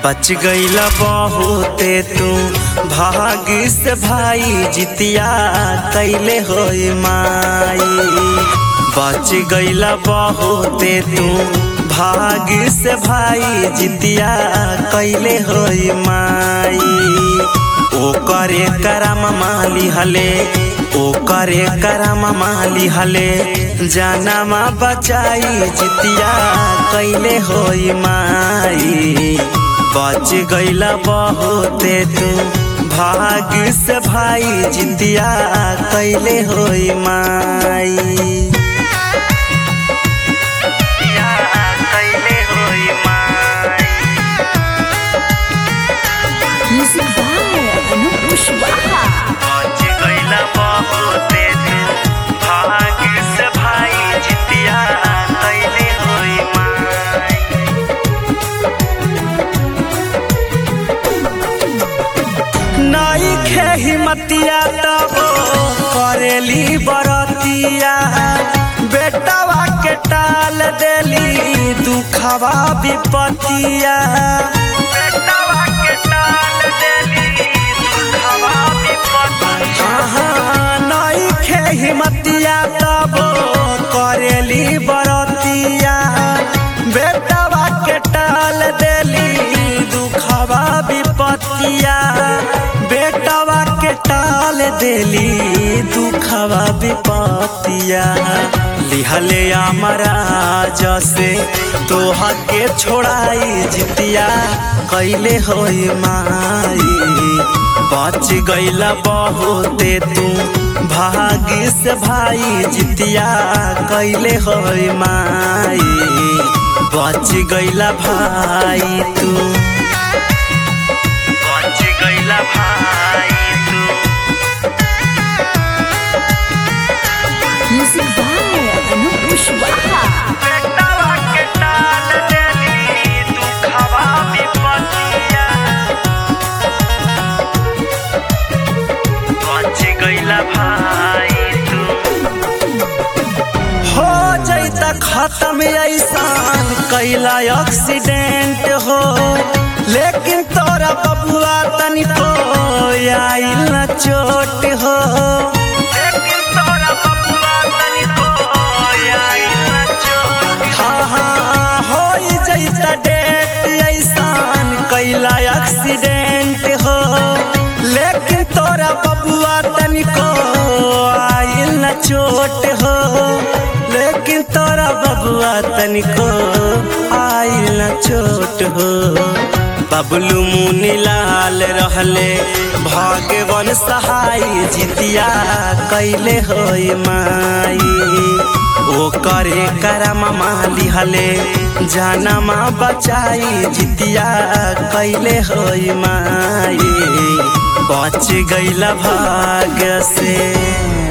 बच गईला बहुते तू भाग्य से भाई जितिया कैले होई माई। बच गईला बहुते तू भाग्य से भाई जितिया कैले होई माई। ओ करे करम माली हले ओ करे करम माली हले जानमा बचाई जितिया कैले होई माई। बच गईला बहुते तू भाग्य से भाई जितिया कैले होई माई। हिम्मतिया तब करेली बरतिया बेटवा के टाल देली दुखवा विपतिया। बेटवा के टाल देली दुखवा विपतिया। नहीं खे हिम्मतिया तब करेली बरतिया बेटवा के टाल देली दुखवा विपतिया। बेटवा के टाल देली दुखवा विपतिया। लिहले हमारा जसे तोहा के छोड़ाई जितिया कैले होई माई। बच गईला बहुते तू भाग्य से भाई जितिया कैले होई माई। बच गईला भाई तू खत्म ऐसान कैला एक्सीडेंट हो लेकिन तोरा बबुआ तनिको आइल न चोट हो। लेकिन तोरा बबुआ तनिको आइल न चोट। हाँ हो जैता डेट ऐसान कैला एक्सीडेंट हो लेकिन तोरा बबुआ तनिको आइल न चोट हो। लेकिन तोरा बबुआ तनिको आइल न चोट हो। बबलू मुनि लाल रहले भाग्यवन सहाय जितिया कैले होई माई। ओ करे करम माली हले जानमा बचाई जितिया कैले होई माई। बच गईला भाग्य से।